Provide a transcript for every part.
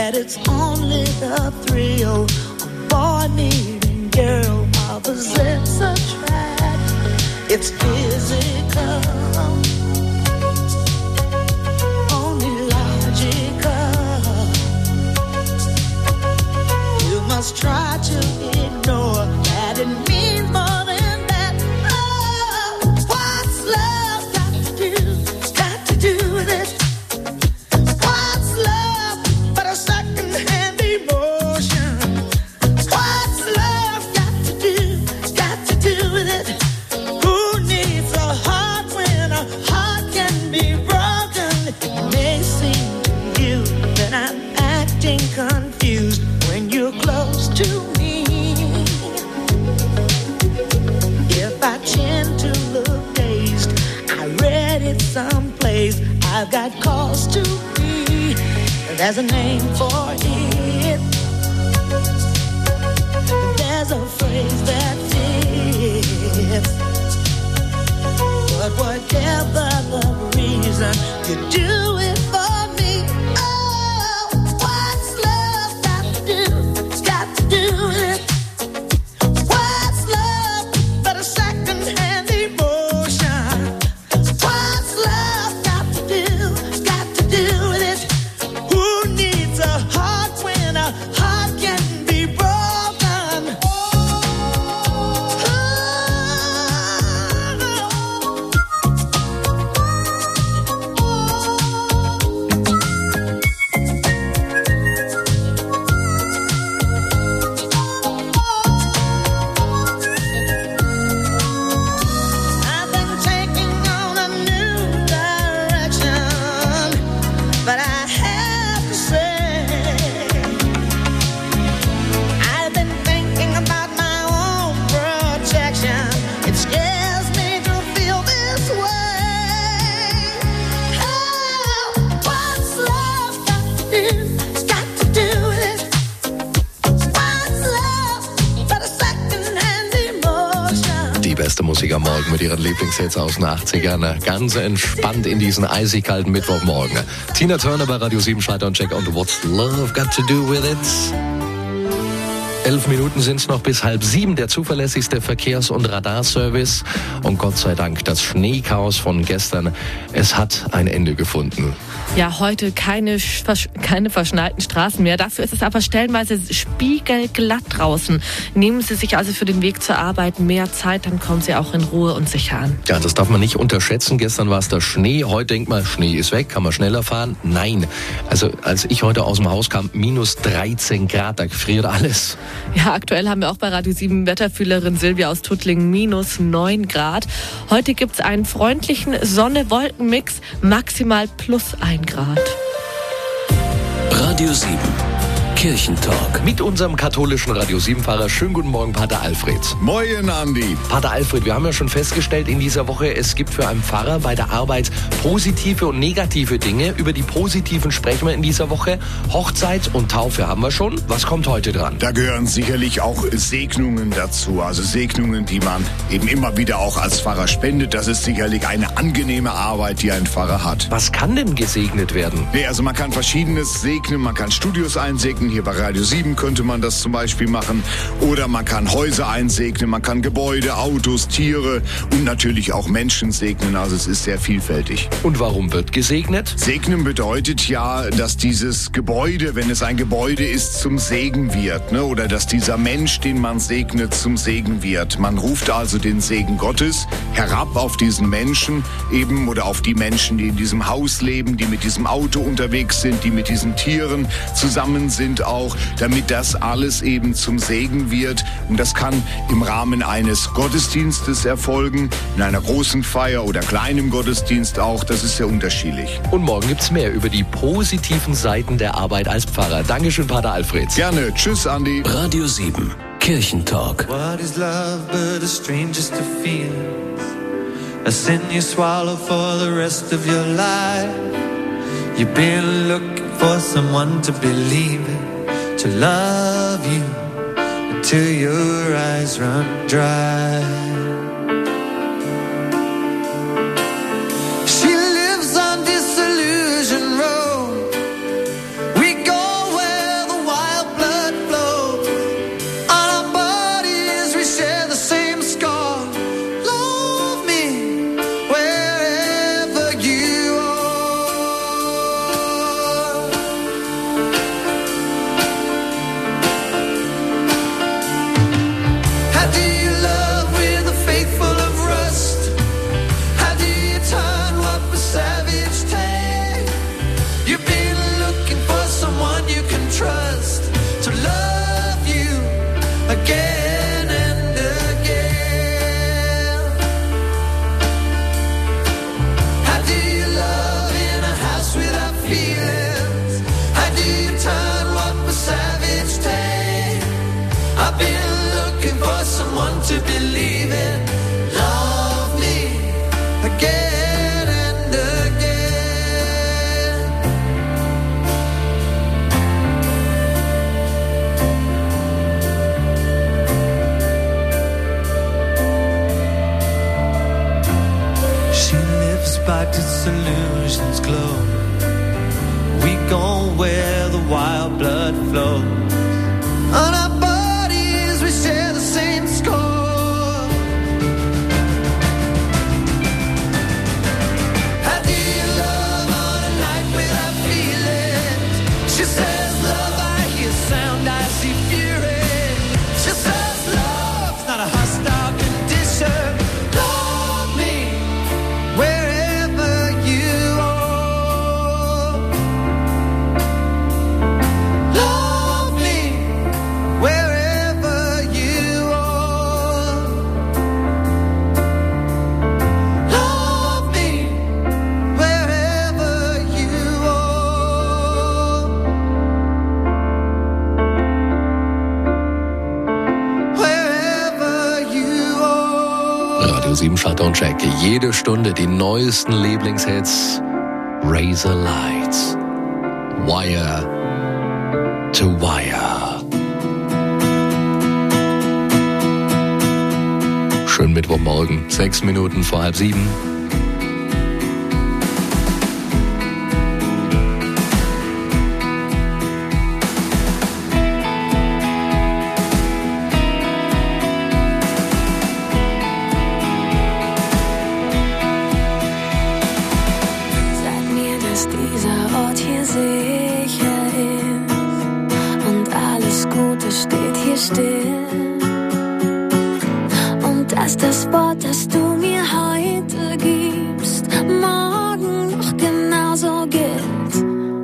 that it's only the thrill of boy meeting girl. Opposites attract, it's physical, only logical. You must try to ignore that it means more than that. Oh, what's love got to do? Got to do with it. What's love but a second-hand emotion? What's love got to do with it? Who needs a heart when a heart can be broken? It may seem to you that I'm acting confused when you're close to me. If I tend to look dazed, I read it someplace. I've got cause to be. There's a name for it. There's a phrase that fits. But whatever the reason, you do it for me. Oh, what's love got to do? Got to do with it. What's love but a second-hand emotion? What's love got to do with it? Who needs a heart when a heart can be broken? I've been taking on a new direction, but I have to say, I've been thinking about my own protection. It scares me to feel this way. Oh, what's love got to do with it? What's love but a second-hand emotion? Die beste Musik am Morgen mit ihren Lieblingshits aus den 80ern. Ganz entspannt in diesen eisig kalten Mittwochmorgen. Tina Turner bei Radio 7, Schalter und Check. Und What's Love Got to Do with It? 11 Minuten sind es noch bis 6:30, der zuverlässigste Verkehrs- und Radarservice. Und Gott sei Dank, das Schneechaos von gestern, es hat ein Ende gefunden. Ja, heute keine verschneiten Straßen mehr. Dafür ist es aber stellenweise spiegelglatt draußen. Nehmen Sie sich also für den Weg zur Arbeit mehr Zeit, dann kommen Sie auch in Ruhe und sicher an. Ja, das darf man nicht unterschätzen. Gestern war es der Schnee. Heute denkt man, Schnee ist weg, kann man schneller fahren. Nein. Also als ich heute aus dem Haus kam, minus 13 Grad, da friert alles. Ja, aktuell haben wir auch bei Radio 7 Wetterfühlerin Silvia aus Tuttlingen minus 9 Grad. Heute gibt's einen freundlichen Sonne-Wolken-Mix, maximal plus 1 Grad. Radio 7 Kirchentalk. Mit unserem katholischen Radio 7-Fahrer. Schönen guten Morgen, Pater Alfred. Moin, Andi. Pater Alfred, wir haben ja schon festgestellt in dieser Woche, es gibt für einen Pfarrer bei der Arbeit positive und negative Dinge. Über die positiven sprechen wir in dieser Woche. Hochzeit und Taufe haben wir schon. Was kommt heute dran? Da gehören sicherlich auch Segnungen dazu. Also Segnungen, die man eben immer wieder auch als Pfarrer spendet. Das ist sicherlich eine angenehme Arbeit, die ein Pfarrer hat. Was kann denn gesegnet werden? Nee, also man kann Verschiedenes segnen. Man kann Studios einsegnen. Hier bei Radio 7 könnte man das zum Beispiel machen. Oder man kann Häuser einsegnen. Man kann Gebäude, Autos, Tiere und natürlich auch Menschen segnen. Also es ist sehr vielfältig. Und warum wird gesegnet? Segnen bedeutet ja, dass dieses Gebäude, wenn es ein Gebäude ist, zum Segen wird, ne? Oder dass dieser Mensch, den man segnet, zum Segen wird. Man ruft also den Segen Gottes herab auf diesen Menschen eben oder auf die Menschen, die in diesem Haus leben, die mit diesem Auto unterwegs sind, die mit diesen Tieren zusammen sind auch, damit das alles eben zum Segen wird. Und das kann im Rahmen eines Gottesdienstes erfolgen, in einer großen Feier oder kleinem Gottesdienst auch. Das ist sehr unterschiedlich. Und morgen gibt's mehr über die positiven Seiten der Arbeit als Pfarrer. Dankeschön, Pater Alfred. Gerne. Tschüss, Andi. Radio 7 Kirchentalk. What is love but a stranger's to feel? A sin you swallow for the rest of your life. You've been looking for someone to believe in, to love you until your eyes run dry. She lives on Disillusion Road. We go where light disillusions glow. We go where the wild blood flows. On our bodies we share the same score. How do you love on a night without feelings? She says love, I hear sound, I see fury. She says love's not a hostile condition. Love me wherever you are. Love me wherever you are. Love me wherever you are. Wherever you are. Radio 7 Schalter und Check. Jede Stunde die neuesten Lieblingshits. Razor Lights. Wire to Wire. Schönen Mittwochmorgen. 6 Minuten vor 6:30. Sag mir, dass dieser Ort hier sicher ist und alles Gute steht hier still. Und dass das Wort, das du mir heute gibst, morgen noch genauso gilt.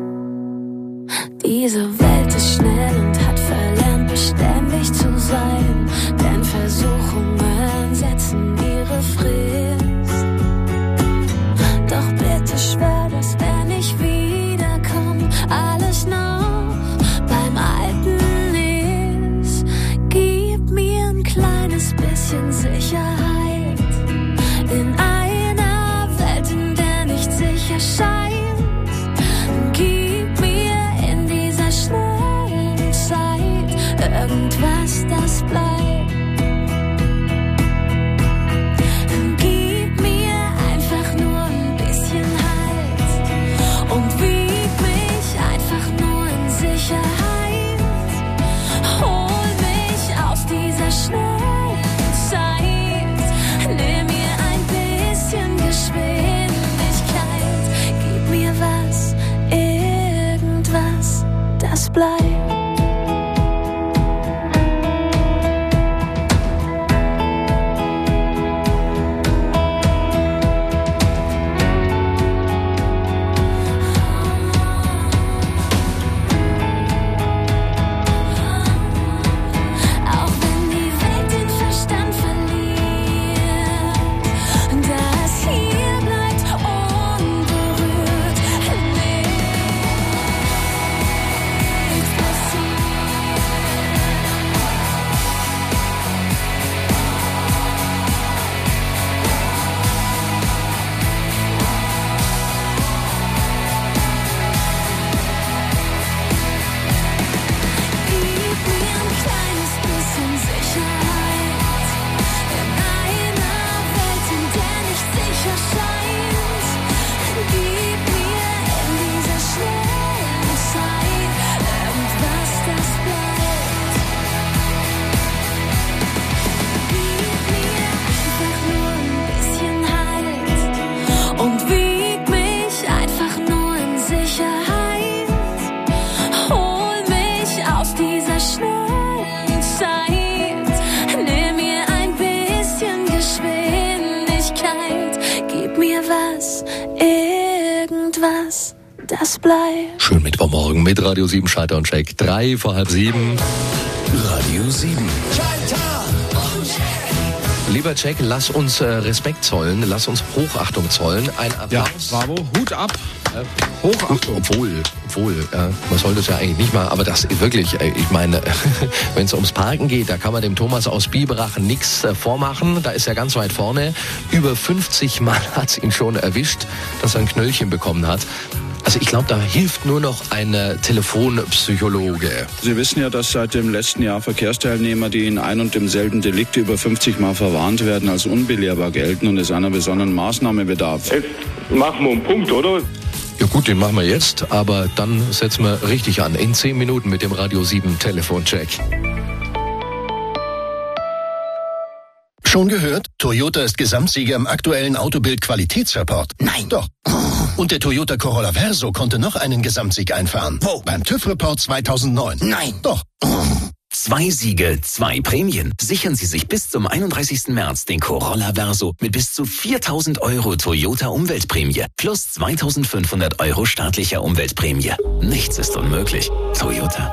Diese Welt ist schnell und hat verlernt, beständig zu sein, denn Versuchungen setzen ihre Frist. Doch bitte schwör, dass wenn ich wiederkomm, alles noch beim Alten ist. Gib mir ein kleines bisschen Sicherheit in einer Welt, in der nicht sicher scheint. Gib mir in dieser schnellen Zeit irgendwas, das bleibt. Gib mir einfach nur ein bisschen Halt und wieg mich einfach nur in Sicherheit. Hol mich aus dieser schnellen Zeit. Nimm mir ein bisschen Geschwindigkeit. Gib mir was, irgendwas, das bleibt. Auch wenn die Welt den Verstand verliert, das hier bleibt unberührt. Nichts passiert. Gib mir ein kleines bisschen Sicherheit in einer Welt, in der nicht sicher scheint. Gib mir in dieser schnellen Zeit irgendwas, das bleibt. Gib mir einfach nur ein bisschen Halt und wieg mich einfach nur in Sicherheit. Hol mich aus dieser schnellen Zeit. Nimm mir ein bisschen Geschwindigkeit. Gib mir was, irgendwas, das bleibt. Schönen Mittwochmorgen mit Radio 7 Schalter und Check. 3 vor 6:30. Radio 7. Lieber Jack, lass uns Respekt zollen, lass uns Hochachtung zollen. Ein Ja, Applaus. bravo, Hut ab. Hochachtung. Obwohl, man sollte es ja eigentlich nicht mal, aber das wirklich, ich meine, wenn es ums Parken geht, da kann man dem Thomas aus Biberach nichts vormachen. Da ist er ganz weit vorne. Über 50 Mal hat es ihn schon erwischt, dass er ein Knöllchen bekommen hat. Also ich glaube, da hilft nur noch ein Telefonpsychologe. Sie wissen ja, dass seit dem letzten Jahr Verkehrsteilnehmer, die in ein und demselben Delikt über 50 Mal verwarnt werden, als unbelehrbar gelten und es einer besonderen Maßnahme bedarf. Jetzt machen wir einen Punkt, oder? Ja gut, den machen wir jetzt, aber dann setzen wir richtig an. In 10 Minuten mit dem Radio 7 Telefoncheck. Schon gehört? Toyota ist Gesamtsieger im aktuellen Autobild-Qualitätsreport. Nein. Doch. Und der Toyota Corolla Verso konnte noch einen Gesamtsieg einfahren. Wo? Beim TÜV-Report 2009. Nein. Doch. 2 Siege, 2 Prämien. Sichern Sie sich bis zum 31. März den Corolla Verso mit bis zu 4.000 € Toyota Umweltprämie plus 2.500 € staatlicher Umweltprämie. Nichts ist unmöglich. Toyota.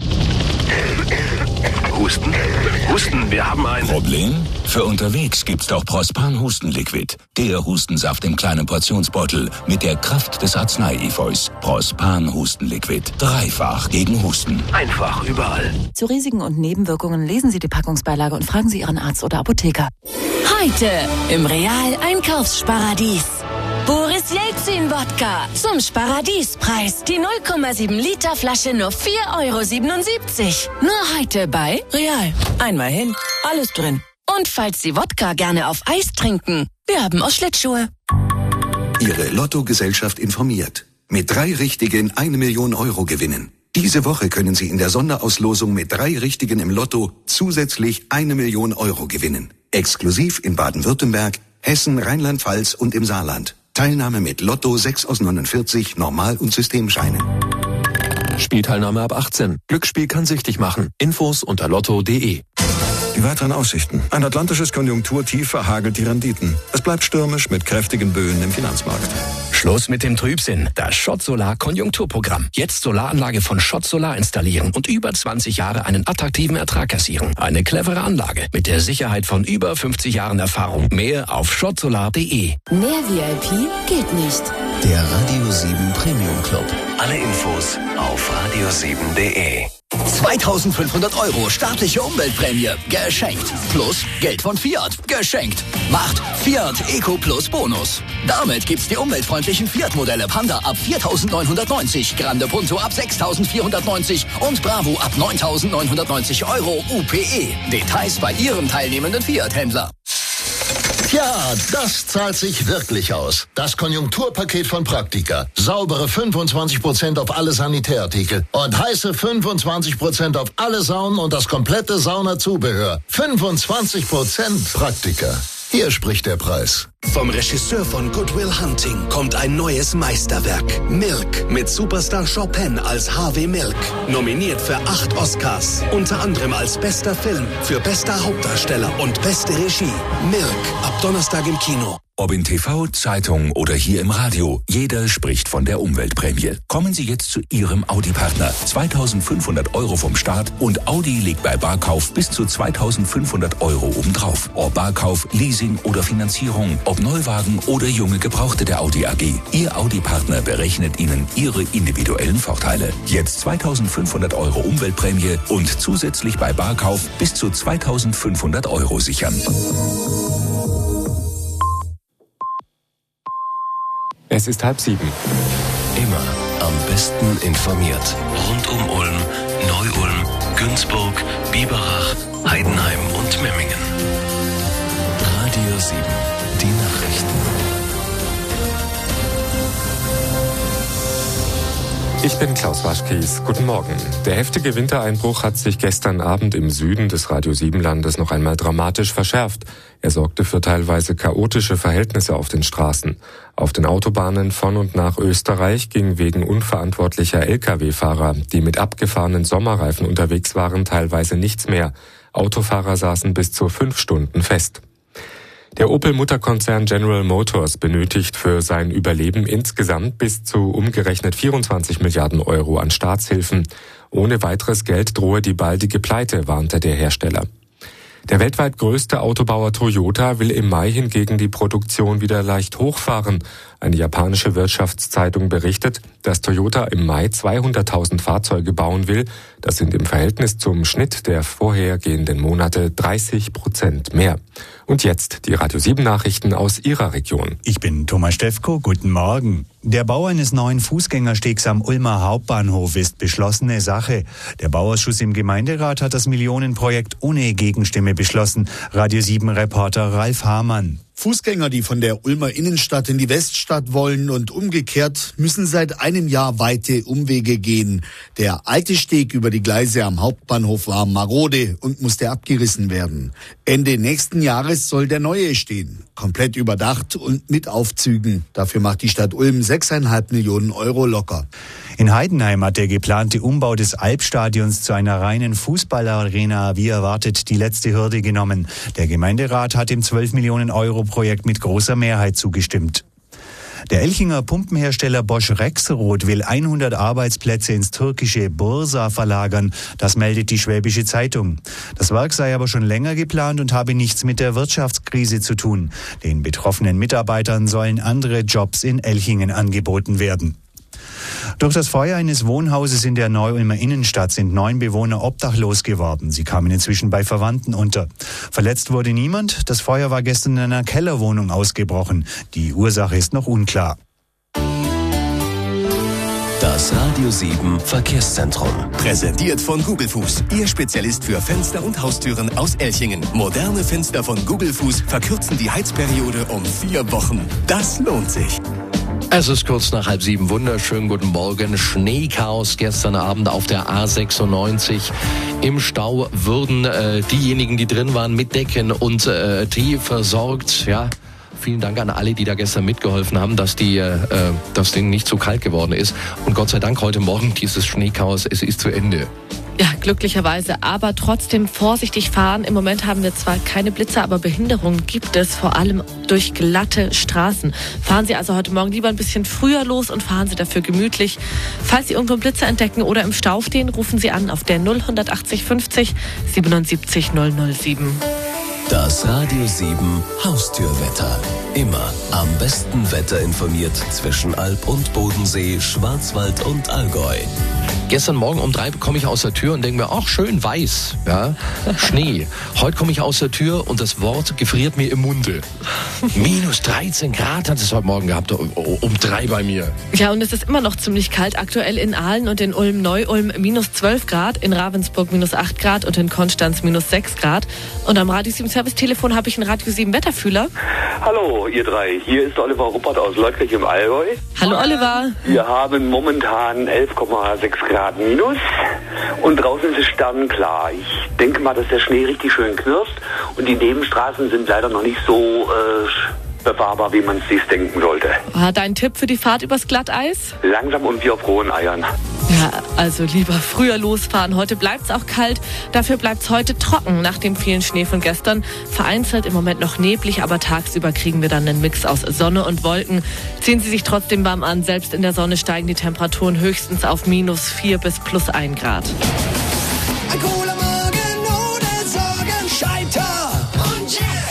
Husten? Husten, wir haben ein Problem? Für unterwegs gibt's doch Prospan Hustenliquid. Der Hustensaft im kleinen Portionsbeutel mit der Kraft des Arznei-Efeus. Prospan Hustenliquid. 3-fach gegen Husten. Einfach überall. Zu Risiken und Nebenwirkungen lesen Sie die Packungsbeilage und fragen Sie Ihren Arzt oder Apotheker. Heute im Real Einkaufsparadies. Boris Jelzin Wodka zum Sparadiespreis. Die 0,7 Liter Flasche nur 4,77 €. Nur heute bei Real. Einmal hin, alles drin. Und falls Sie Wodka gerne auf Eis trinken, wir haben auch Schlittschuhe. Ihre Lottogesellschaft informiert. Mit 3 Richtigen 1 Million € gewinnen. Diese Woche können Sie in der Sonderauslosung mit 3 Richtigen im Lotto zusätzlich 1 Million € gewinnen. Exklusiv in Baden-Württemberg, Hessen, Rheinland-Pfalz und im Saarland. Teilnahme mit Lotto 6 aus 49, Normal- und Systemscheinen. Spielteilnahme ab 18. Glücksspiel kann süchtig machen. Infos unter lotto.de. Die weiteren Aussichten. Ein atlantisches Konjunkturtief verhagelt die Renditen. Es bleibt stürmisch mit kräftigen Böen im Finanzmarkt. Schluss mit dem Trübsinn. Das Schott Solar Konjunkturprogramm. Jetzt Solaranlage von Schott Solar installieren und über 20 Jahre einen attraktiven Ertrag kassieren. Eine clevere Anlage mit der Sicherheit von über 50 Jahren Erfahrung. Mehr auf schottsolar.de. Mehr VIP geht nicht. Der Radio 7 Premium Club. Alle Infos auf radio7.de. 2.500 € staatliche Umweltprämie. Geschenkt. Plus Geld von Fiat. Geschenkt. Macht Fiat Eco Plus Bonus. Damit gibt's die umweltfreundlichen Fiat-Modelle Panda ab 4.990, Grande Punto ab 6.490 und Bravo ab 9.990 € UPE. Details bei Ihrem teilnehmenden Fiat-Händler. Tja, das zahlt sich wirklich aus. Das Konjunkturpaket von Praktika. Saubere 25% auf alle Sanitärartikel und heiße 25% auf alle Saunen und das komplette Saunazubehör. 25% Praktika. Hier spricht der Preis. Vom Regisseur von Good Will Hunting kommt ein neues Meisterwerk. Milk mit Superstar Chopin als Harvey Milk. Nominiert für 8 Oscars. Unter anderem als bester Film, für bester Hauptdarsteller und beste Regie. Milk, ab Donnerstag im Kino. Ob in TV, Zeitung oder hier im Radio, jeder spricht von der Umweltprämie. Kommen Sie jetzt zu Ihrem Audi-Partner. 2.500 € vom Staat und Audi legt bei Barkauf bis zu 2.500 € obendrauf. Ob Barkauf, Leasing oder Finanzierung, ob Neuwagen oder junge Gebrauchte der Audi AG. Ihr Audi-Partner berechnet Ihnen Ihre individuellen Vorteile. Jetzt 2.500 € Umweltprämie und zusätzlich bei Barkauf bis zu 2.500 € sichern. Es ist 6:30. Immer am besten informiert. Rund um Ulm, Neu-Ulm, Günzburg, Biberach, Heidenheim und Memmingen. Radio 7, die Nachrichten. Ich bin Klaus Waschkies. Guten Morgen. Der heftige Wintereinbruch hat sich gestern Abend im Süden des Radio 7-Landes noch einmal dramatisch verschärft. Er sorgte für teilweise chaotische Verhältnisse auf den Straßen. Auf den Autobahnen von und nach Österreich ging wegen unverantwortlicher Lkw-Fahrer, die mit abgefahrenen Sommerreifen unterwegs waren, teilweise nichts mehr. Autofahrer saßen bis zu 5 Stunden fest. Der Opel-Mutterkonzern General Motors benötigt für sein Überleben insgesamt bis zu umgerechnet 24 Milliarden € an Staatshilfen. Ohne weiteres Geld drohe die baldige Pleite, warnte der Hersteller. Der weltweit größte Autobauer Toyota will im Mai hingegen die Produktion wieder leicht hochfahren. Eine japanische Wirtschaftszeitung berichtet, dass Toyota im Mai 200.000 Fahrzeuge bauen will. Das sind im Verhältnis zum Schnitt der vorhergehenden Monate 30% mehr. Und jetzt die Radio 7 Nachrichten aus Ihrer Region. Ich bin Thomas Stefko, guten Morgen. Der Bau eines neuen Fußgängerstegs am Ulmer Hauptbahnhof ist beschlossene Sache. Der Bauausschuss im Gemeinderat hat das Millionenprojekt ohne Gegenstimme beschlossen. Radio 7 Reporter Ralf Hamann. Fußgänger, die von der Ulmer Innenstadt in die Weststadt wollen und umgekehrt, müssen seit einem Jahr weite Umwege gehen. Der alte Steg über die Gleise am Hauptbahnhof war marode und musste abgerissen werden. Ende nächsten Jahres soll der neue stehen. Komplett überdacht und mit Aufzügen. Dafür macht die Stadt Ulm 6,5 Millionen Euro locker. In Heidenheim hat der geplante Umbau des Albstadions zu einer reinen Fußballarena wie erwartet die letzte Hürde genommen. Der Gemeinderat hat dem 12 Millionen Euro Projekt mit großer Mehrheit zugestimmt. Der Elchinger Pumpenhersteller Bosch Rexroth will 100 Arbeitsplätze ins türkische Bursa verlagern. Das meldet die Schwäbische Zeitung. Das Werk sei aber schon länger geplant und habe nichts mit der Wirtschaftskrise zu tun. Den betroffenen Mitarbeitern sollen andere Jobs in Elchingen angeboten werden. Durch das Feuer eines Wohnhauses in der Neu-Ulmer Innenstadt sind 9 Bewohner obdachlos geworden. Sie kamen inzwischen bei Verwandten unter. Verletzt wurde niemand. Das Feuer war gestern in einer Kellerwohnung ausgebrochen. Die Ursache ist noch unklar. Das Radio 7 Verkehrszentrum. Präsentiert von Gugelfuß, Ihr Spezialist für Fenster und Haustüren aus Elchingen. Moderne Fenster von Gugelfuß verkürzen die Heizperiode um 4 Wochen. Das lohnt sich. Es ist kurz nach 6:30. Wunderschönen guten Morgen. Schneechaos gestern Abend auf der A96. Im Stau wurden diejenigen, die drin waren, mit Decken und Tee versorgt. Ja, vielen Dank an alle, die da gestern mitgeholfen haben, dass das Ding nicht so kalt geworden ist. Und Gott sei Dank heute Morgen dieses Schneechaos, es ist zu Ende. Ja, glücklicherweise, aber trotzdem vorsichtig fahren. Im Moment haben wir zwar keine Blitzer, aber Behinderungen gibt es, vor allem durch glatte Straßen. Fahren Sie also heute Morgen lieber ein bisschen früher los und fahren Sie dafür gemütlich. Falls Sie irgendwo einen Blitzer entdecken oder im Stau stehen, rufen Sie an auf der 080 50 77 007. Das Radio 7 Haustürwetter. Immer am besten Wetter informiert zwischen Alb und Bodensee, Schwarzwald und Allgäu. Gestern Morgen um 3 komme ich aus der Tür und denke mir, ach, schön weiß, ja, Schnee. Heute komme ich aus der Tür und das Wort gefriert mir im Munde. Minus 13 Grad hat es heute Morgen gehabt, um 3 bei mir. Ja, und es ist immer noch ziemlich kalt. Aktuell in Aalen und in Ulm, Neu-Ulm minus 12 Grad, in Ravensburg minus 8 Grad und in Konstanz minus 6 Grad. Und am Radio 7 Service-Telefon habe ich einen Radio 7 Wetterfühler. Hallo, ihr drei. Hier ist Oliver Ruppert aus Leutkirch im Allgäu. Hallo, Oliver. Wir haben momentan 11,6 Grad minus und draußen ist es sternenklar. Ich denke mal, dass der Schnee richtig schön knirscht und die Nebenstraßen sind leider noch nicht so befahrbar, wie man es sich denken sollte. Dein Tipp für die Fahrt übers Glatteis? Langsam und wie auf rohen Eiern. Ja, also lieber früher losfahren. Heute bleibt es auch kalt, dafür bleibt es heute trocken nach dem vielen Schnee von gestern. Vereinzelt im Moment noch neblig, aber tagsüber kriegen wir dann einen Mix aus Sonne und Wolken. Ziehen Sie sich trotzdem warm an, selbst in der Sonne steigen die Temperaturen höchstens auf minus 4 bis plus 1 Grad. Ein cooler Morgen ohne Sorgen, Scheiter und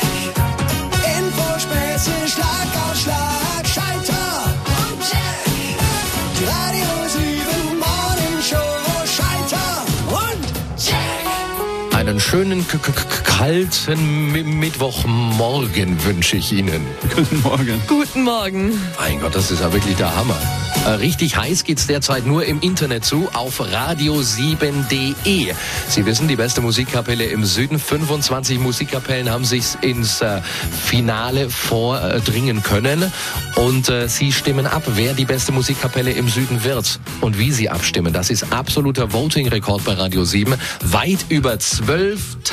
Jack. Infospäße, Schlag auf Schlag, Scheiter und Jack. Die Radio 7 Morning Show, Scheiter und Jack. Einen schönen, kalten Mittwochmorgen wünsche ich Ihnen. Guten Morgen. Guten Morgen. Mein Gott, das ist ja wirklich der Hammer. Richtig heiß geht's derzeit nur im Internet zu, auf radio7.de. Sie wissen, die beste Musikkapelle im Süden. 25 Musikkapellen haben sich ins Finale vordringen können. Und Sie stimmen ab, wer die beste Musikkapelle im Süden wird. Und wie Sie abstimmen, das ist absoluter Voting-Rekord bei Radio 7. Weit über 12.000